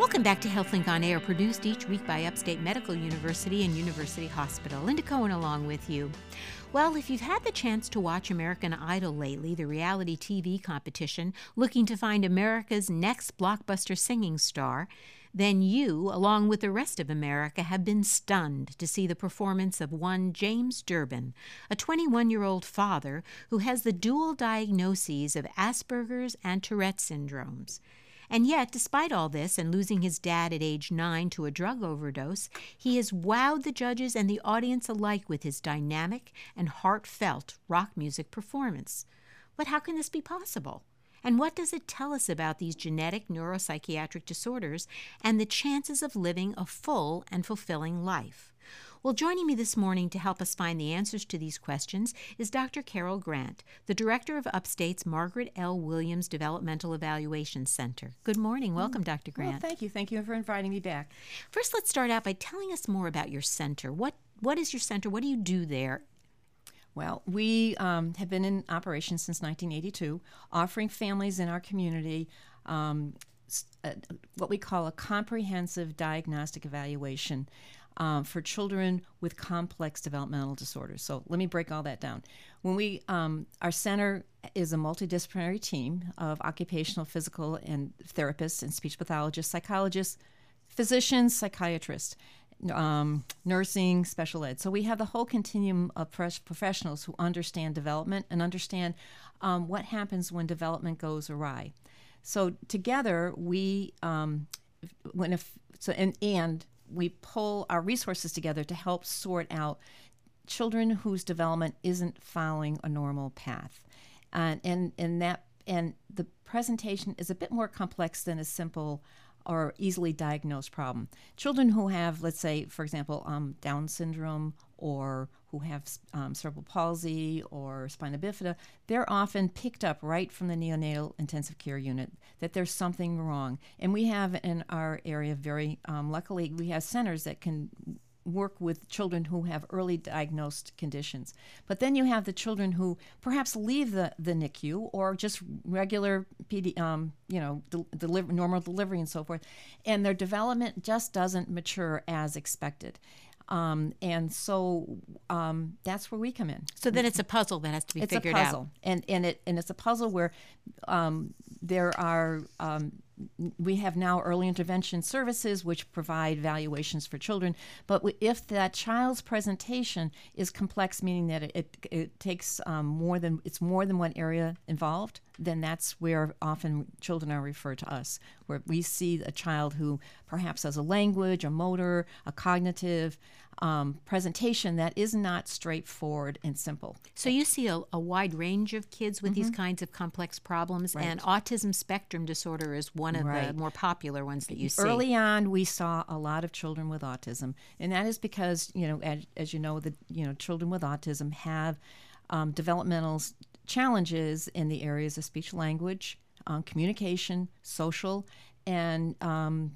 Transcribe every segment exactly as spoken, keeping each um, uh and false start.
Welcome back to HealthLink on Air, produced each week by Upstate Medical University and University Hospital. Linda Cohen along with you. Well, if you've had the chance to watch American Idol lately, the reality T V competition looking to find America's next blockbuster singing star, then you, along with the rest of America, have been stunned to see the performance of one James Durbin, a twenty-one-year-old father who has the dual diagnoses of Asperger's and Tourette syndromes. And yet, despite all this and losing his dad at age nine to a drug overdose, he has wowed the judges and the audience alike with his dynamic and heartfelt rock music performance. But how can this be possible? And what does it tell us about these genetic neuropsychiatric disorders and the chances of living a full and fulfilling life? Well, joining me this morning to help us find the answers to these questions is Doctor Carol Grant, the director of Upstate's Margaret L. Williams Developmental Evaluation Center. Good morning. Welcome, Doctor Grant. Well, thank you. Thank you for inviting me back. First, let's start out by telling us more about your center. What What is your center? What do you do there? Well, we um, have been in operation since nineteen eighty-two, offering families in our community um, uh, what we call a comprehensive diagnostic evaluation um, for children with complex developmental disorders. So let me break all that down. When we, um, our center is a multidisciplinary team of occupational, physical, and therapists and speech pathologists, psychologists, physicians, psychiatrists. Um, nursing, special ed. So we have the whole continuum of pres- professionals who understand development and understand um, what happens when development goes awry. So together we, um, when if so, and and we pull our resources together to help sort out children whose development isn't following a normal path, and and and that and the presentation is a bit more complex than a simple or easily diagnosed problem. Children who have, let's say, for example, um, Down syndrome or who have um, cerebral palsy or spina bifida, they're often picked up right from the neonatal intensive care unit that there's something wrong. And we have in our area very, um, luckily, we have centers that can work with children who have early diagnosed conditions. But then you have the children who perhaps leave the, the N I C U or just regular P D, um, you know, del- deliver, normal delivery and so forth, and their development just doesn't mature as expected. Um, and so um, that's where we come in. So then it's a puzzle that has to be it's figured a puzzle. out. And and it and it's a puzzle where um, there are um, we have now early intervention services which provide valuations for children. But if that child's presentation is complex, meaning that it it, it takes um, more than it's more than one area involved, then that's where often children are referred to us, where we see a child who perhaps has a language, a motor, a cognitive um, presentation that is not straightforward and simple. So you see a, a wide range of kids with mm-hmm. these kinds of complex problems, right. and autism spectrum disorder is one of right. the more popular ones that you see. Early on, we saw a lot of children with autism, and that is because, you know, as, as you know, the you know children with autism have um, developmental challenges in the areas of speech language, um, communication, social, and um,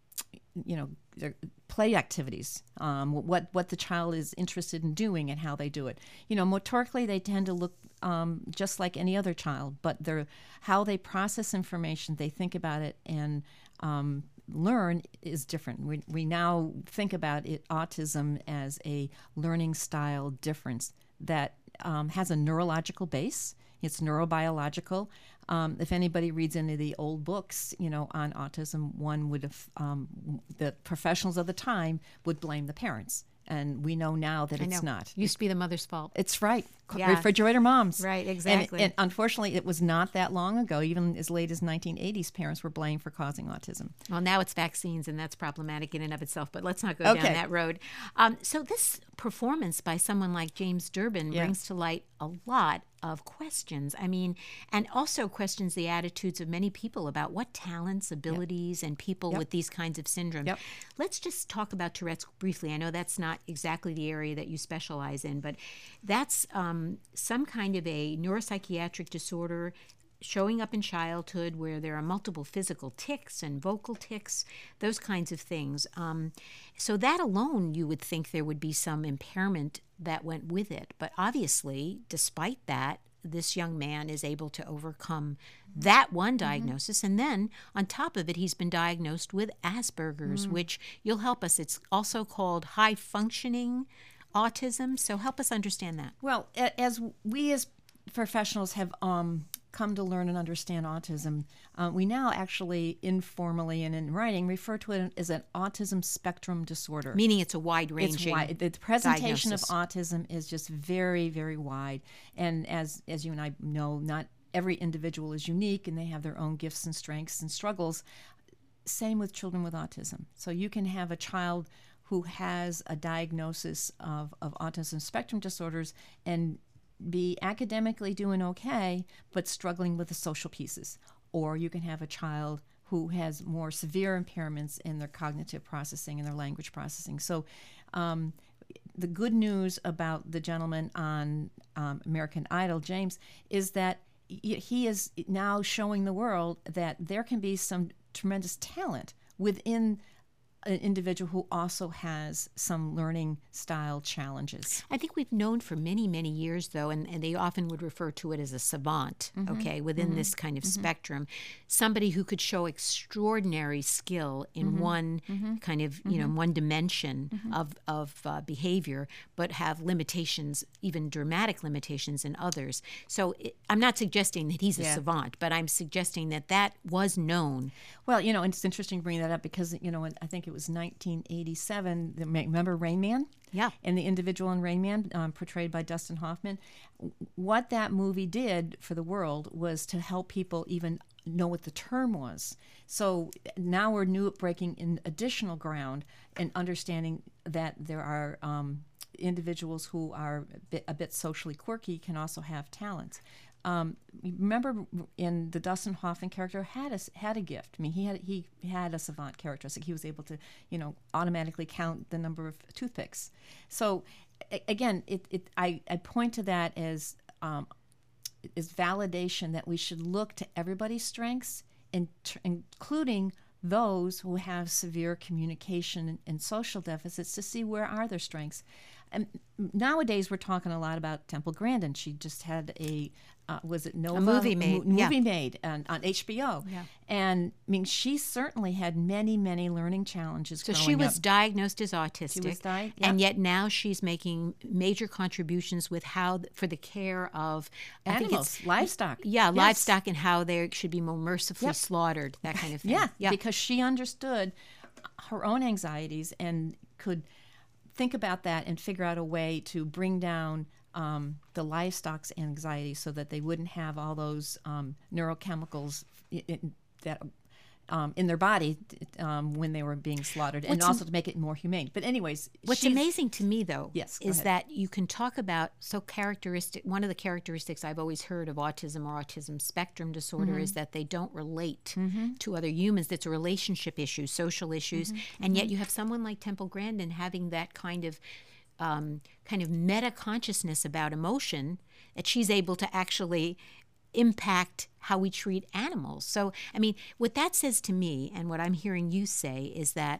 you know, play activities, um, what what the child is interested in doing and how they do it. You know, motorically they tend to look um, just like any other child, but they're, how they process information, they think about it, and um, learn is different. We we now think about it, autism as a learning style difference that um, has a neurological base. It's neurobiological. Um, if anybody reads any of the old books, you know, on autism, one would have, um, the professionals of the time would blame the parents. And we know now that I it's know. not. Used to be the mother's fault. It's right. Yeah. Refrigerator moms. Right, exactly. And, and unfortunately, it was not that long ago, even as late as nineteen eighties, parents were blamed for causing autism. Well, now it's vaccines, and that's problematic in and of itself, but let's not go okay. down that road. Um, so this performance by someone like James Durbin yeah. brings to light a lot of questions. I mean, and also questions the attitudes of many people about what talents, abilities, yep. and people yep. with these kinds of syndromes. Yep. Let's just talk about Tourette's briefly. I know that's not exactly the area that you specialize in, but that's um, some kind of a neuropsychiatric disorder showing up in childhood where there are multiple physical tics and vocal tics, those kinds of things. Um, so that alone, you would think there would be some impairment that went with it. But obviously, despite that, this young man is able to overcome that one diagnosis. Mm-hmm. And then on top of it, he's been diagnosed with Asperger's, mm. which you'll help us. It's also called high functioning autism. So help us understand that. Well, as we as professionals have um, come to learn and understand autism, uh, we now actually informally and in writing refer to it as an autism spectrum disorder. Meaning it's a wide-ranging it's wide. The presentation diagnosis. of autism is just very, very wide. And as as you and I know, not every individual is unique, and they have their own gifts and strengths and struggles. Same with children with autism. So you can have a child who has a diagnosis of, of autism spectrum disorders and be academically doing okay, but struggling with the social pieces. Or you can have a child who has more severe impairments in their cognitive processing and their language processing. So um, the good news about the gentleman on um, American Idol, James, is that he is now showing the world that there can be some tremendous talent within an individual who also has some learning style challenges. I think we've known for many, many years, though, and, and they often would refer to it as a savant, mm-hmm. okay, within mm-hmm. this kind of mm-hmm. spectrum, somebody who could show extraordinary skill in mm-hmm. one mm-hmm. kind of, you mm-hmm. know, one dimension mm-hmm. of, of uh, behavior, but have limitations, even dramatic limitations in others. So it, I'm not suggesting that he's a yeah. savant, but I'm suggesting that that was known. Well, you know, it's interesting to bring that up because, you know, I think it was nineteen eighty-seven. Remember Rain Man? Yeah. And the individual in Rain Man, um, portrayed by Dustin Hoffman. What that movie did for the world was to help people even know what the term was. So now we're new breaking in additional ground and understanding that there are um, individuals who are a bit, a bit socially quirky can also have talents. Um, remember, in the Dustin Hoffman character had a had a gift. I mean, he had he had a savant characteristic. He was able to, you know, automatically count the number of toothpicks. So, a- again, it, it I, I point to that as um, as validation that we should look to everybody's strengths, in, including those who have severe communication and, and social deficits, to see where are their strengths. And nowadays, we're talking a lot about Temple Grandin. She just had a, uh, was it Nova? A movie made. Mo- movie yeah. made on, on H B O. Yeah. And, I mean, she certainly had many, many learning challenges So growing she was up. diagnosed as autistic. She was di- yeah. And yet now she's making major contributions with how, for the care of I think animals, it's, livestock. Yeah, Yes. livestock, and how they should be more mercifully Yep. slaughtered, that kind of thing. Yeah, yeah. because she understood her own anxieties and could think about that and figure out a way to bring down um, the livestock's anxiety so that they wouldn't have all those um, neurochemicals in, in, that um, in their body um, when they were being slaughtered, and What's also am- to make it more humane. But anyways, What's she's- amazing to me, though, Yes, go is ahead. that you can talk about so characteristic. One of the characteristics I've always heard of autism or autism spectrum disorder Mm-hmm. is that they don't relate Mm-hmm. to other humans. That's a relationship issue, social issues, Mm-hmm. and yet you have someone like Temple Grandin having that kind of um, kind of meta consciousness about emotion, that she's able to actually impact how we treat animals. So, I mean, what that says to me, and what I'm hearing you say, is that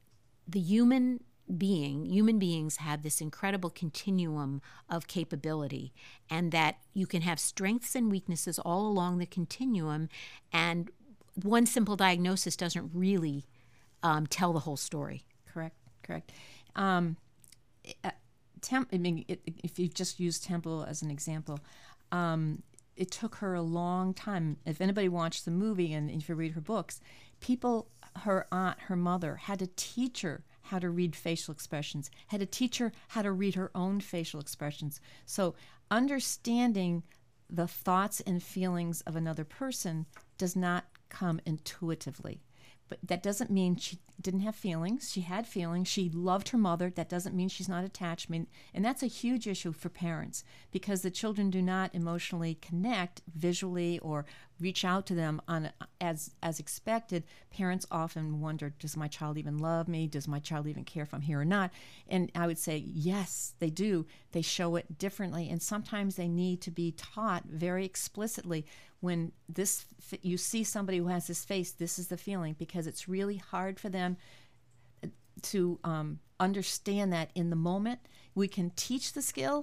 the human being, human beings have this incredible continuum of capability, and that you can have strengths and weaknesses all along the continuum, and one simple diagnosis doesn't really um, tell the whole story. Correct, correct. Um, uh, Temp, I mean, it, if you just use Temple as an example, um, it took her a long time. If anybody watched the movie and if you read her books, people, her aunt, her mother, had to teach her how to read facial expressions, had to teach her how to read her own facial expressions. So understanding the thoughts and feelings of another person does not come intuitively. But that doesn't mean she didn't have feelings. She had feelings. She loved her mother. That doesn't mean she's not attached. I mean, and that's a huge issue for parents, because the children do not emotionally connect visually or reach out to them on as as expected. Parents often wonder, does my child even love me? Does my child even care if I'm here or not? And I would say, yes, they do. They show it differently. And sometimes they need to be taught very explicitly, when this you see somebody who has this face, this is the feeling, because it's really hard for them to um, understand that in the moment. We can teach the skill,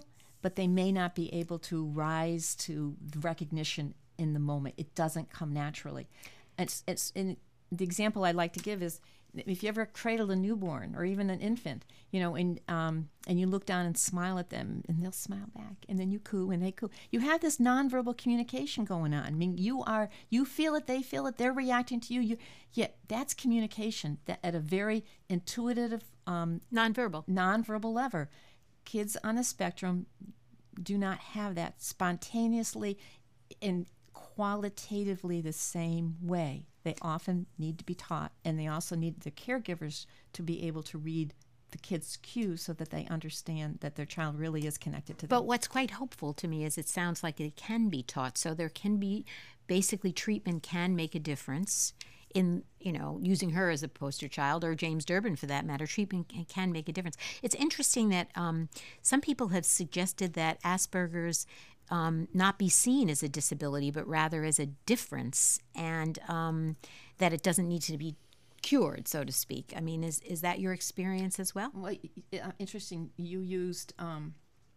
but they may not be able to rise to the recognition in the moment. It doesn't come naturally. It's, it's in the example I like to give is if you ever cradled a newborn or even an infant, you know, and um, and you look down and smile at them, and they'll smile back, and then you coo, and they coo. You have this nonverbal communication going on. I mean, you are you feel it, they feel it, they're reacting to you. You, yeah, that's communication that at a very intuitive, um, nonverbal, nonverbal level. Kids on the spectrum do not have that spontaneously and qualitatively the same way. They often need to be taught, and they also need the caregivers to be able to read the kids' cues so that they understand that their child really is connected to them. But what's quite hopeful to me is it sounds like it can be taught. So there can be, basically, treatment can make a difference in, you know, using her as a poster child, or James Durbin for that matter. Treatment can, can make a difference. It's interesting that um, some people have suggested that Asperger's Um, not be seen as a disability, but rather as a difference, and um, that it doesn't need to be cured, so to speak. I mean, is is that your experience as well? Well, uh, interesting. You used um,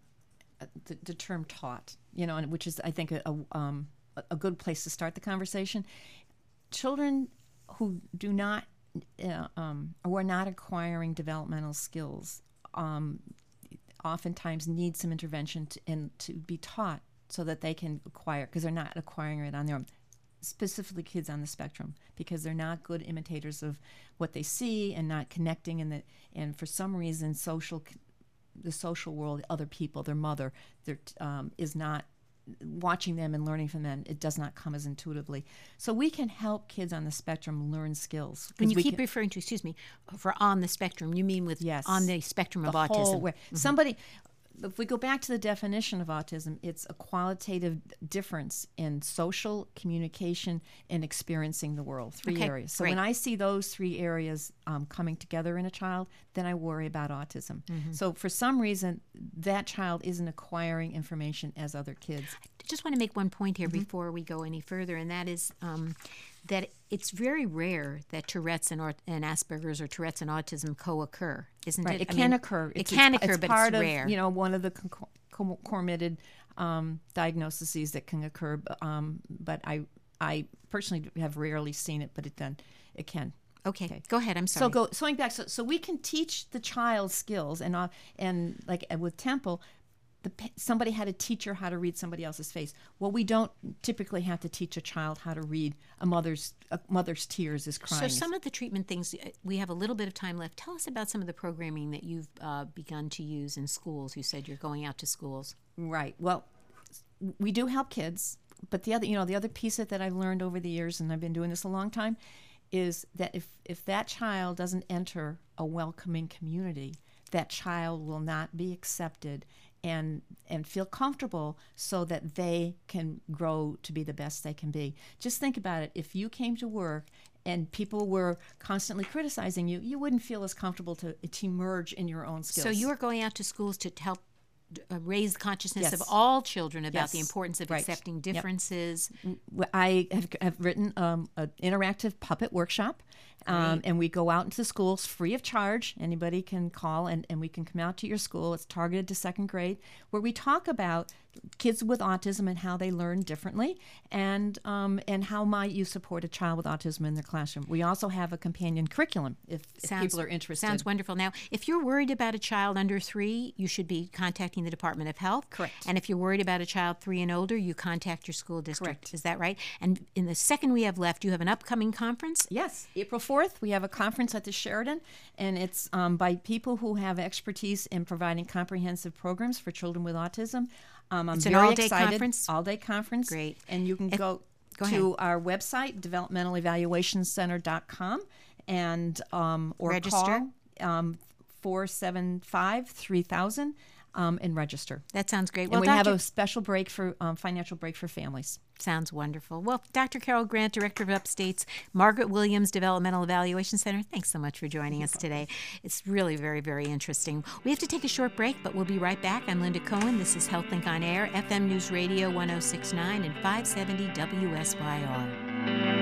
the, the term "taught," you know, and which is, I think, a, a, um, a good place to start the conversation. Children who do not, uh, um, or are not acquiring developmental skills, um, oftentimes need some intervention to, and to be taught so that they can acquire, because they're not acquiring it on their own. Specifically kids on the spectrum, because they're not good imitators of what they see and not connecting, and the, and for some reason social the social world, other people, their mother, their, um, is not watching them and learning from them. It does not come as intuitively. So we can help kids on the spectrum learn skills. When you keep can, referring to, excuse me, for on the spectrum, you mean with yes, on the spectrum the of autism. Whole way. Mm-hmm. Somebody, if we go back to the definition of autism, it's a qualitative difference in social, communication, and experiencing the world. Three okay, areas. So great. when I see those three areas um, coming together in a child, then I worry about autism. Mm-hmm. So for some reason, that child isn't acquiring information as other kids. I just want to make one point here mm-hmm. before we go any further, and that is um, that it's very rare that Tourette's and, or, and Asperger's or Tourette's and autism co-occur, isn't right. it? It I can mean, occur. It it's, can it's, occur, it's but part it's of, rare. You know, one of the comorbid um, diagnoses that can occur. Um, but I, I personally have rarely seen it, but it then it can. Okay. okay, go ahead. I'm sorry. So go going back. So so we can teach the child skills, and uh, and like with Temple, the, somebody had to teach her how to read somebody else's face. Well, we don't typically have to teach a child how to read a mother's a mother's tears is crying. So some of the treatment things, we have a little bit of time left. Tell us about some of the programming that you've uh, begun to use in schools. You said you're going out to schools. Right. Well, we do help kids, but the other, you know, the other piece of that I've learned over the years, and I've been doing this a long time, is that if if that child doesn't enter a welcoming community, that child will not be accepted and and feel comfortable so that they can grow to be the best they can be. Just think about it. If you came to work and people were constantly criticizing you, you wouldn't feel as comfortable to, to emerge in your own skills. So you are going out to schools to help uh, raise the consciousness yes. of all children about yes. the importance of right. accepting differences. Yep. I have, have written um, an interactive puppet workshop. Um, and we go out into the schools free of charge. Anybody can call, and, and we can come out to your school. It's targeted to second grade, where we talk about kids with autism and how they learn differently, and um, and how might you support a child with autism in their classroom. We also have a companion curriculum if, if sounds, people are interested. Sounds wonderful. Now, if you're worried about a child under three, you should be contacting the Department of Health. Correct. And if you're worried about a child three and older, you contact your school district. Correct. Is that right? And in the second we have left, you have an upcoming conference? Yes, April fourth, we have a conference at the Sheridan, and it's um, by people who have expertise in providing comprehensive programs for children with autism. Um, I'm it's an very all-day excited. conference? All-day conference. Great. And you can if, go, go to our website, developmental evaluation center dot com, and um, or register. call um, four seven five, three thousand um, and register. That sounds great. Well, and we Doctor have a special break for um, financial break for families. Sounds wonderful. Well, Doctor Carol Grant, Director of Upstate's Margaret Williams Developmental Evaluation Center, thanks so much for joining us today. It's really very, very interesting. We have to take a short break, but we'll be right back. I'm Linda Cohen. This is HealthLink on Air, F M News Radio one oh six point nine and five seventy W S Y R.